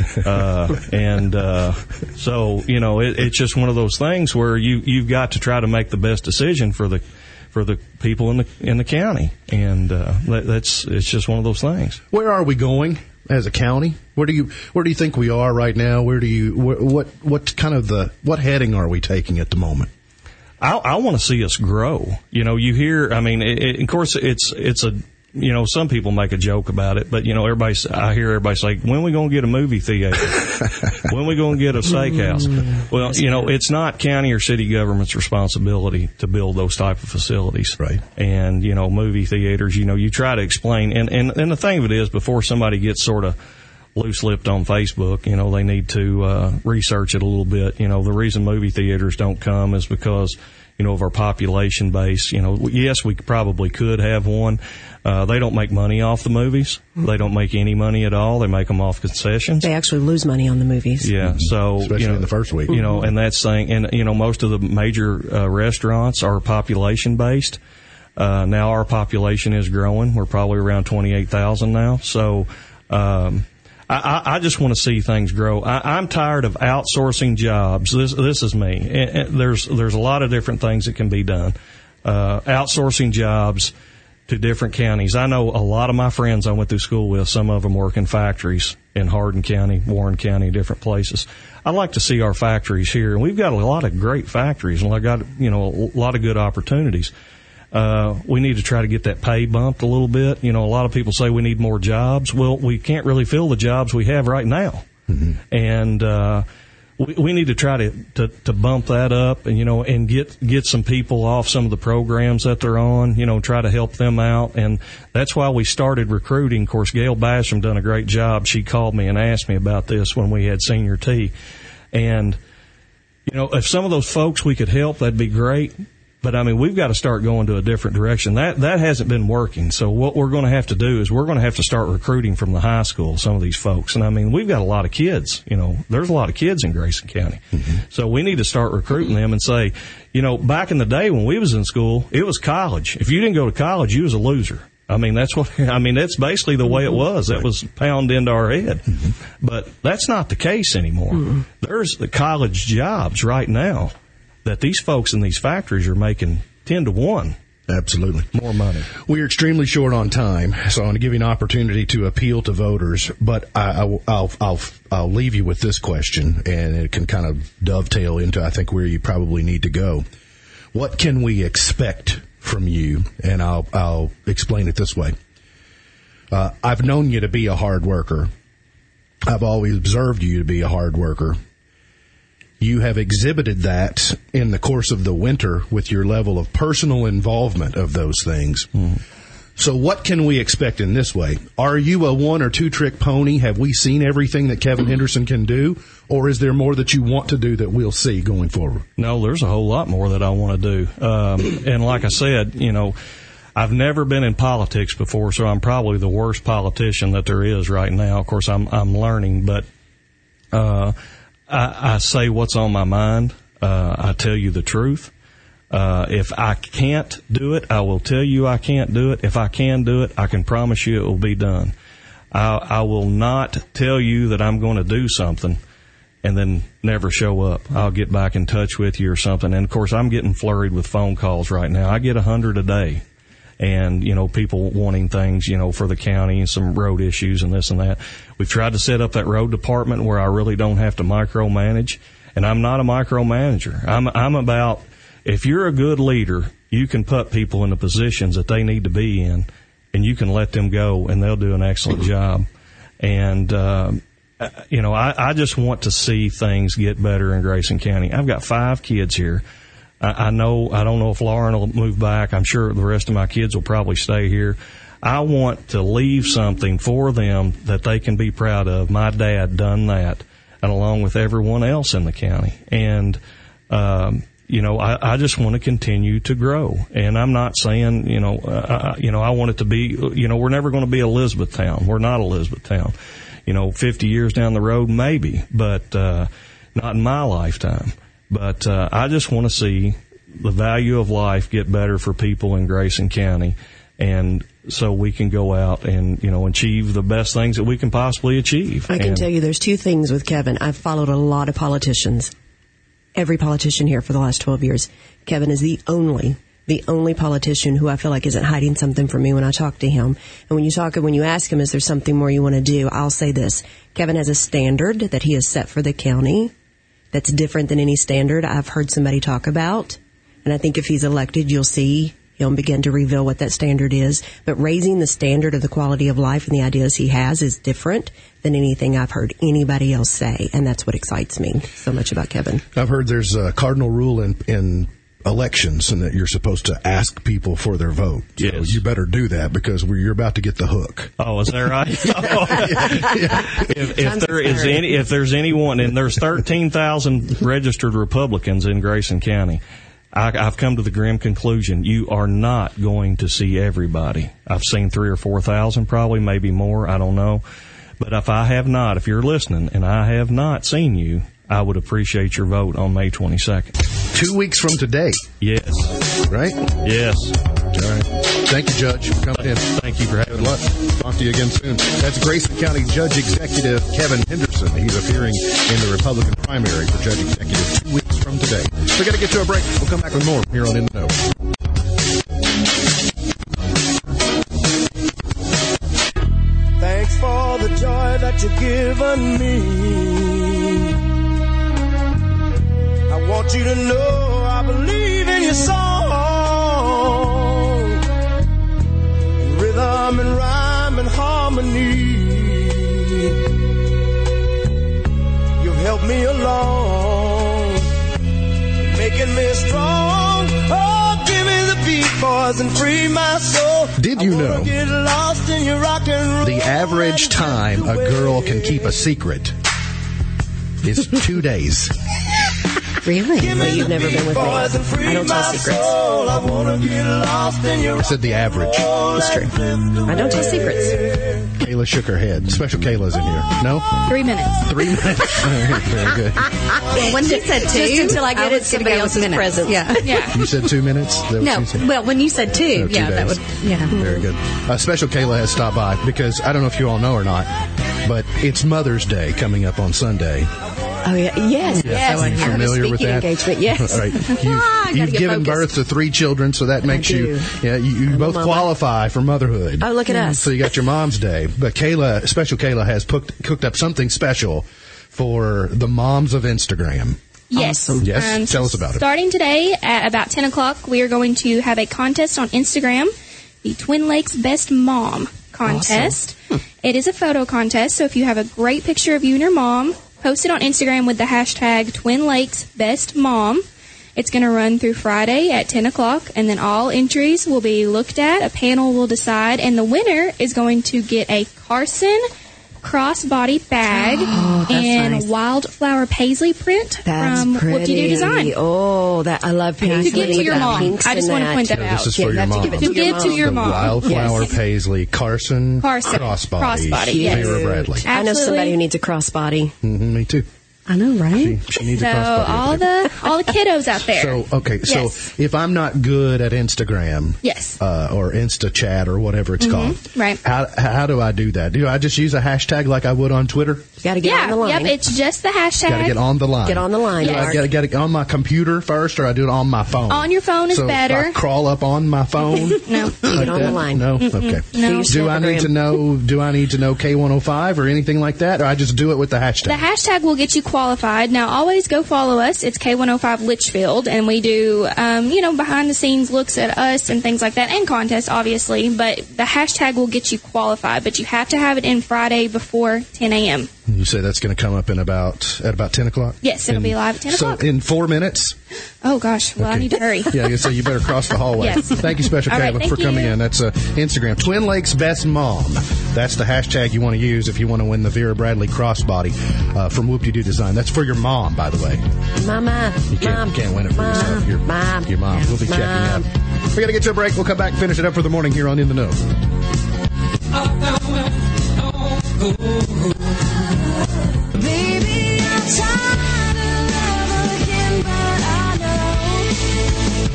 Uh, and, uh, so, you know, it, it's just one of those things where you, you've got to try to make the best decision for the, for the people in the, in the county. And, uh, that, that's, it's just one of those things. Where are we going as a county? Where do you, where do you think we are right now? Where do you, what, what, what kind of the, what heading are we taking at the moment? I, I want to see us grow. You know, you hear, I mean, it, it, of course it's, it's a, you know, some people make a joke about it, but, you know, everybody, I hear everybody say, when are we going to get a movie theater? When are we going to get a steakhouse? Well, you know, it's not county or city government's responsibility to build those type of facilities. Right. And, you know, movie theaters, you know, you try to explain, and, and, and the thing of it is, before somebody gets sort of loose-lipped on Facebook, you know, they need to uh, research it a little bit. You know, the reason movie theaters don't come is because, you know, of our population base. You know, yes, we probably could have one. Uh, they don't make money off the movies. They don't make any money at all. They make them off concessions. They actually lose money on the movies. Yeah, so, especially you know, in the first week. You know, and that's saying, and, you know, most of the major uh, restaurants are population-based. Uh, now our population is growing. We're probably around twenty-eight thousand now. So, um, I, I just want to see things grow. I, I'm tired of outsourcing jobs. This, this is me. And, and there's, there's a lot of different things that can be done. Uh, outsourcing jobs to different counties. I know a lot of my friends I went through school with, some of them work in factories in Hardin County, Warren County, different places. I'd like to see our factories here, and we've got a lot of great factories, and I've got, you know, a lot of good opportunities. Uh, we need to try to get that pay bumped a little bit. You know, a lot of people say we need more jobs. Well, we can't really fill the jobs we have right now. Mm-hmm. And, uh, we, we need to try to, to, to bump that up and, you know, and get, get some people off some of the programs that they're on, you know, try to help them out. And that's why we started recruiting. Of course, Gail Basham done a great job. She called me and asked me about this when we had Senior Tea. And, you know, if some of those folks we could help, that'd be great. But, I mean, we've got to start going to a different direction. That that hasn't been working. So what we're going to have to do is we're going to have to start recruiting from the high school, some of these folks. And, I mean, we've got a lot of kids. You know, there's a lot of kids in Grayson County. Mm-hmm. So we need to start recruiting them and say, you know, back in the day when we was in school, it was college. If you didn't go to college, you was a loser. I mean, that's what, I mean, that's basically the way it was. That was pounded into our head. Mm-hmm. But that's not the case anymore. Mm-hmm. There's the college jobs right now that these folks in these factories are making ten to one. Absolutely. More money. We're extremely short on time, so I want to give you an opportunity to appeal to voters, but I, I, I'll, I'll, I'll leave you with this question, and it can kind of dovetail into, I think, where you probably need to go. What can we expect from you? And I'll, I'll explain it this way. Uh, I've known you to be a hard worker. I've always observed you to be a hard worker. You have exhibited that in the course of the winter with your level of personal involvement of those things. Mm. So what can we expect in this way? Are you a one or two trick pony? Have we seen everything that Kevin Henderson can do? Or is there more that you want to do that we'll see going forward? No, there's a whole lot more that I want to do. Um, and like I said, you know, I've never been in politics before, so I'm probably the worst politician that there is right now. Of course, I'm, I'm learning, but, uh, I, I say what's on my mind. Uh, I tell you the truth. Uh, if I can't do it, I will tell you I can't do it. If I can do it, I can promise you it will be done. I, I will not tell you that I'm going to do something and then never show up. I'll get back in touch with you or something. And of course, I'm getting flurried with phone calls right now. I get a hundred a day. And, you know, people wanting things, you know, for the county and some road issues and this and that. We've tried to set up that road department where I really don't have to micromanage. And I'm not a micromanager. I'm, I'm about, if you're a good leader, you can put people in the positions that they need to be in, and you can let them go, and they'll do an excellent job. And, uh, you know, I, I just want to see things get better in Grayson County. I've got five kids here. I know, I don't know if Lauren will move back. I'm sure the rest of my kids will probably stay here. I want to leave something for them that they can be proud of. My dad done that, and along with everyone else in the county. And, um, you know, I, I just want to continue to grow. And I'm not saying, you know, uh, you know, I want it to be, you know, we're never going to be Elizabethtown. We're not Elizabethtown. You know, fifty years down the road, maybe, but, uh, not in my lifetime. But uh, I just want to see the value of life get better for people in Grayson County, and so we can go out and, you know, achieve the best things that we can possibly achieve. I can and, tell you there's two things with Kevin. I've followed a lot of politicians, every politician here for the last twelve years. Kevin is the only, the only politician who I feel like isn't hiding something from me when I talk to him. And when you talk, when you ask him, is there something more you want to do? I'll say this. Kevin has a standard that he has set for the county that's different than any standard I've heard somebody talk about. And I think if he's elected, you'll see he'll begin to reveal what that standard is. But raising the standard of the quality of life and the ideas he has is different than anything I've heard anybody else say. And that's what excites me so much about Kevin. I've heard there's a cardinal rule in, in elections and that you're supposed to ask people for their vote. So yes. You better do that because we're, you're about to get the hook. Oh, is that right? Oh. yeah, yeah. If, if there is any, if there's anyone, and there's thirteen thousand registered Republicans in Grayson County, I, I've come to the grim conclusion, you are not going to see everybody. I've seen three or four thousand, probably, maybe more, I don't know. But if I have not, if you're listening, and I have not seen you, I would appreciate your vote on May twenty-second. Two weeks from today. Yes. Right? Yes. All right. Thank you, Judge, for coming in. Thank you for having Good me. luck. Talk to you again soon. That's Grayson County Judge Executive Kevin Henderson. He's appearing in the Republican primary for Judge Executive two weeks from today. We got to get to a break. We'll come back with more here on In the Know. Thanks for the joy that you've given me. I want you to know I believe in your song. In rhythm and rhyme and harmony. You've helped me along, making me strong. Oh, give me the beat, boys, and free my soul. Did you I wanna know get lost in your rock and roll the average time a girl can keep a secret is two days? Really? But you've never been with me. I don't tell secrets. I said the average. It's true. I don't tell secrets. Kayla shook her head. Special Kayla's in here. No? Three minutes. Three minutes. All right, very good. Well, when she said two, Just until I get I it was somebody gonna go with else's minutes. presence. Yeah. Yeah. You said two minutes? Is that what No. you said? Well, when you said two, No, two yeah, that days. would, yeah. Very good. Uh, Special Kayla has stopped by because I don't know if you all know or not, but it's Mother's Day coming up on Sunday. Oh, yeah. Yes, yes. Are you I have a familiar with speaking that? engagement, yes. All right. I You've, gotta you've get given focused. birth to three children, so that makes you, do. yeah, you, you I'm a both mama. qualify for motherhood. Oh, look at us. So you got your Mom's Day. But Kayla, Special Kayla has cooked, cooked up something special for the moms of Instagram. Yes. Awesome. Yes? Tell us about it. Starting today at about ten o'clock, we are going to have a contest on Instagram, the Twin Lakes Best Mom contest. It is a photo contest, so if you have a great picture of you and your mom, post it on Instagram with the hashtag Twin Lakes Best Mom. It's going to run through Friday at ten o'clock, and then all entries will be looked at. A panel will decide, and the winner is going to get a Carson crossbody bag Oh, that's in nice. wildflower paisley print That's from pretty. What Do You Do Design. Oh, that I love paisley. To give to your That mom. pinks I just and want to point that Yeah, out. this is Yeah, for you your have to mom. give it To to your give to mom. your The mom. Wildflower Yes. Paisley Carson, Carson. Crossbody. Crossbody, yes. Vera Bradley. I know Absolutely. somebody who needs a crossbody. hmm me too. I know, right? She, she needs So a crossbody. all the all the kiddos out there. So okay, so Yes. if I'm not good at Instagram, Yes. uh, or Insta Chat or whatever it's called, right. How how do I do that? Do I just use a hashtag like I would on Twitter? You got to get yeah, on the line. yep, it's just the hashtag. Got to get on the line. Get on the line. Do I Mark. got to get it on my computer first, or I do it on my phone? On your phone is so better. If I crawl up on my phone. No. like Get on that? the line. No. Okay. No. Do I need Snappagram. to know? Do I need to know K one oh five or anything like that, or I just do it with the hashtag? The hashtag will get you qualified. Now, always go follow us. It's K one oh five Litchfield, and we do, um, you know, behind-the-scenes looks at us and things like that, and contests, obviously. But the hashtag will get you qualified, but you have to have it in Friday before ten a.m. You say that's going to come up in about at about ten o'clock. Yes, it'll In- be live at ten o'clock. So in four minutes. Oh, gosh. Well, I Okay. need to hurry. Yeah, so you better cross the hallway. Yes. Thank you, Special All right, Kayla, thank for coming you. in. That's uh, Instagram. Twin Lakes Best Mom. That's the hashtag you want to use if you want to win the Vera Bradley crossbody uh, from Whoop-De-Doo Design. That's for your mom, by the way. Mama. You can't, Mom. you can't win it for Mom. yourself. Your Mom. Your mom. We'll be checking Mom. out. We got to get to a break. We'll come back and finish it up for the morning here on In the Know. Baby, I'm tired of love again, but I know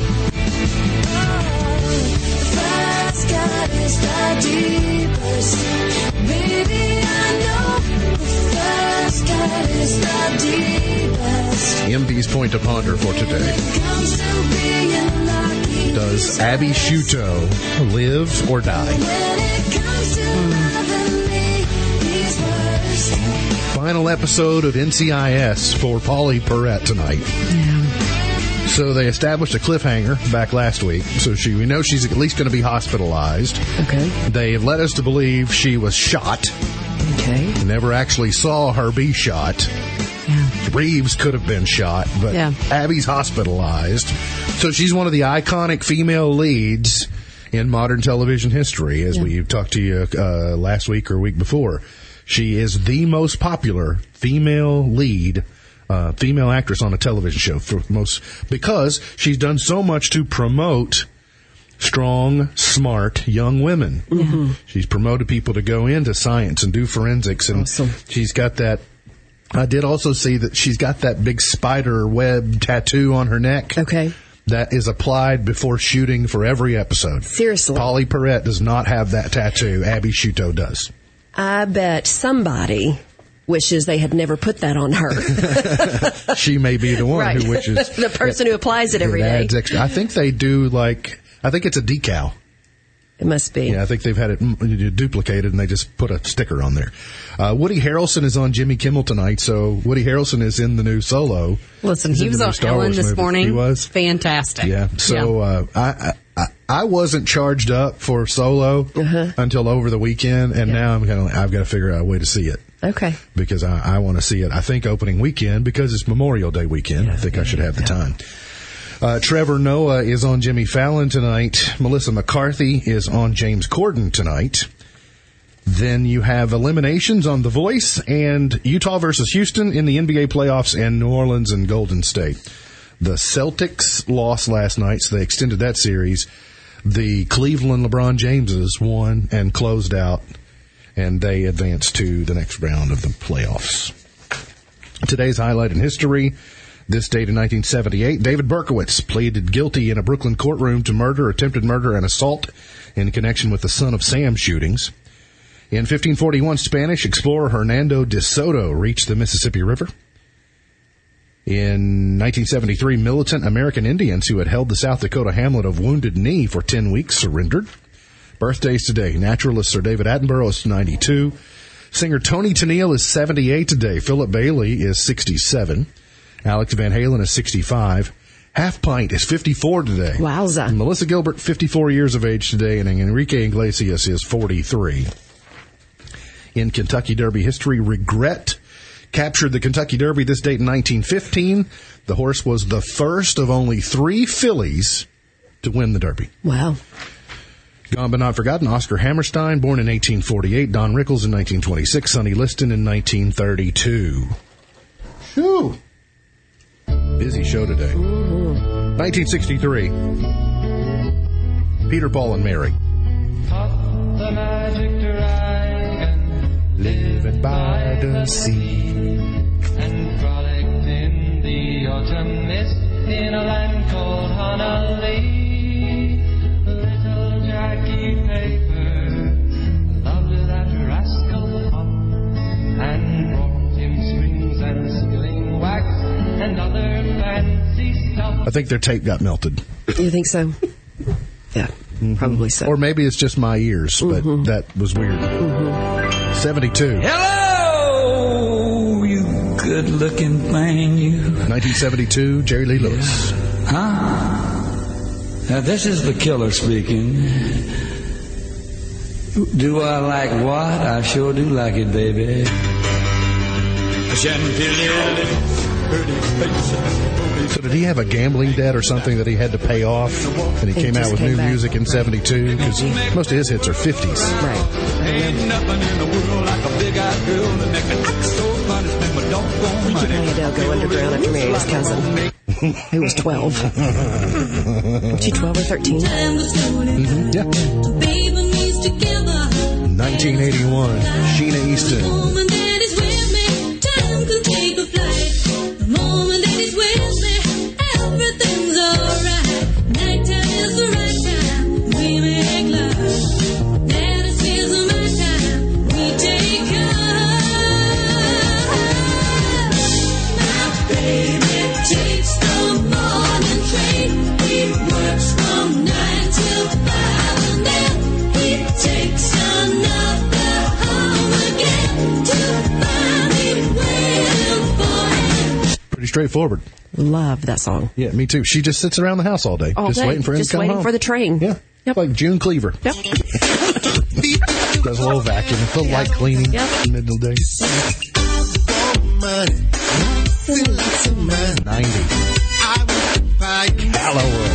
the deepest. Baby, I know the first cut is the deepest. M B's point to ponder for today. Comes to being lucky. Does Abby Sciuto live or die? When it comes to loving me, he's worse. Final episode of N C I S for Polly Perrette tonight. So they established a cliffhanger back last week. So she, we know she's at least going to be hospitalized. Okay. They have led us to believe she was shot. Okay. Never actually saw her be shot. Yeah. Reeves could have been shot, but Yeah. Abby's hospitalized. So she's one of the iconic female leads in modern television history, as Yeah. we talked to you uh, last week or week before. She is the most popular female lead, uh, female actress on a television show for most, because she's done so much to promote strong, smart young women. Mm-hmm. She's promoted people to go into science and do forensics, and Awesome. she's got that. I did also see that she's got that big spider web tattoo on her neck. Okay. That is applied before shooting for every episode. Seriously. Polly Perrette does not have that tattoo. Abby Sciuto does. I bet somebody wishes they had never put that on her. She may be the one Right. who wishes. The person who applies it every it day. adds extra. I think they do like, I think it's a decal. It must be. Yeah, I think they've had it mm, duplicated and they just put a sticker on there. Uh, Woody Harrelson is on Jimmy Kimmel tonight, so Woody Harrelson is in the new Solo. Listen, He's he in was the new on Star Ellen Wars this movie. morning. He was? Fantastic. Yeah. So Uh, I, I I wasn't charged up for Solo Uh-huh. until over the weekend, and Yeah. now I'm kind of I've got to figure out a way to see it Okay. because I, I want to see it. I think opening weekend because it's Memorial Day weekend. I think I should have the time. Uh, Trevor Noah is on Jimmy Fallon tonight. Melissa McCarthy is on James Corden tonight. Then you have eliminations on The Voice and Utah versus Houston in the N B A playoffs and New Orleans and Golden State. The Celtics lost last night, so they extended that series. The Cleveland LeBron Jameses won and closed out, and they advanced to the next round of the playoffs. Today's highlight in history. This date in nineteen seventy-eight, David Berkowitz pleaded guilty in a Brooklyn courtroom to murder, attempted murder, and assault in connection with the Son of Sam shootings. In fifteen forty-one, Spanish explorer Hernando de Soto reached the Mississippi River. In nineteen seventy-three, militant American Indians who had held the South Dakota hamlet of Wounded Knee for ten weeks surrendered. Birthdays today. Naturalist Sir David Attenborough is ninety-two. Singer Tony Tennille is seventy-eight today. Philip Bailey is sixty-seven. Alex Van Halen is sixty-five. Half Pint is fifty-four today. Wowza. And Melissa Gilbert, fifty-four years of age today, and Enrique Iglesias is forty-three. In Kentucky Derby history, Regret captured the Kentucky Derby this date in nineteen fifteen. The horse was the first of only three fillies to win the Derby. Wow. Gone but not forgotten, Oscar Hammerstein, born in eighteen forty-eight. Don Rickles in nineteen twenty-six. Sonny Liston in nineteen thirty-two. Whew. Busy show today. Mm-hmm. nineteen sixty-three. Peter, Paul, and Mary. The magic dragon Living by the sea. and frolicked in the autumn mist in a land called Honolulu. Little Jackie Paper loved that rascal Hop and brought him strings and sealing wax and other fancy stuff. I think their tape got melted. You think so? Yeah, probably so. Or maybe it's just my ears, but Mm-hmm. that was weird. seventy-two. Hello, you good-looking thing, you. nineteen seventy-two, Jerry Lee Lewis. Huh? Now, this is the killer speaking. Do I like what? I sure do like it, baby. So did he have a gambling debt or something that he had to pay off? And he It came out just with came new back. music in seventy-two? Because most of his hits are fifties. Right. Ain't nothing in the world like a big-eyed girl that make an act so funny, spend my doggone money. Adele go underground after marrying his cousin, who was twelve. Was she twelve or thirteen? Mm-hmm. Yeah. Baby needs together. nineteen eighty-one, Sheena Easton. Moment that is with me, time can take a flight. The moment that is with me, everything's alright. Nighttime is the right time. We make love. straightforward. Love that song. Yeah, me too. She just sits around the house all day, All just day. waiting for him Just to come waiting home. for the train. Yeah, Yep. like June Cleaver. Yep. Does a little vacuum, a little light cleaning Yep. in the middle of the day. ninety. Callaway.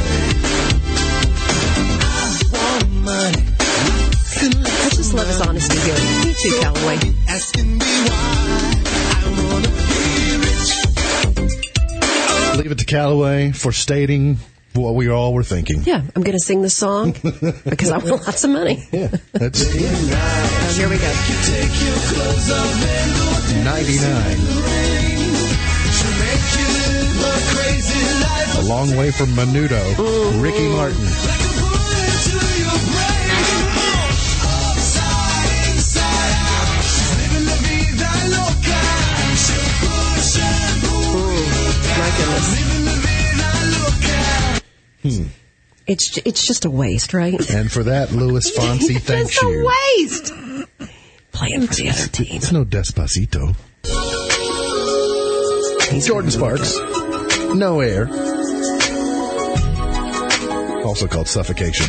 I just love his honesty here. Me too, Callaway. Asking me why I wanna be rich. Leave it to Callaway for stating what we all were thinking. Yeah, I'm going to sing this song because I want lots of money. Yeah, that's Oh, here we go. Take your clothes off and go ninety-nine. to make you live a crazy life. A long way from Menudo. Ricky Martin. Like a bullet to your brain. Upside, inside out. She's living la vida loca. She'll push and pull. My goodness. Living la vida loca. It's ju- it's just a waste, right? And for that, Louis Fonsi thanks It's a you. waste. Playing for the other team. It's no Despacito. Jordan Sparks. No Air. Also called Suffocation.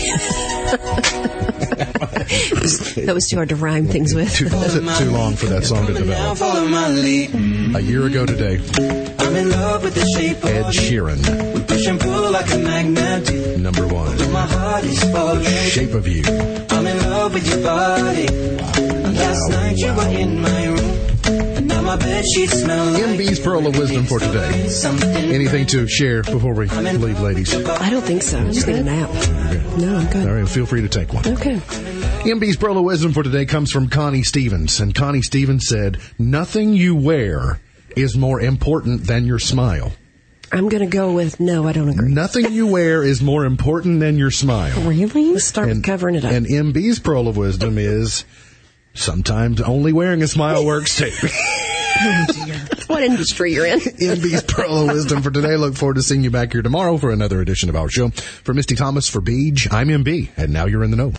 That was too hard to rhyme things with. Too, too long for that song to develop. Follow my lead. A year ago today, I'm in love with the shape of Ed you. Sheeran, We push and pull like a magnet do. number one. My heart is falling. Shape of You. I'm in love with your body. Last night you were in my room. And now my bed sheets smell like M B's Pearl of Wisdom for today. something. Anything to share before we leave, ladies? I don't think so. I just need a nap. No, I'm good. All right, feel free to take one. Okay. M B's Pearl of Wisdom for today comes from Connie Stevens. And Connie Stevens said, nothing you wear is more important than your smile. I'm going to go with no, I don't agree. Nothing you wear is more important than your smile. Really? Let's start with covering it up. And M B's Pearl of Wisdom is sometimes only wearing a smile works too. What industry you're in? M B's Pearl of Wisdom for today. Look forward to seeing you back here tomorrow for another edition of our show. For Misty Thomas, for Beej, I'm M B, and now you're in the know.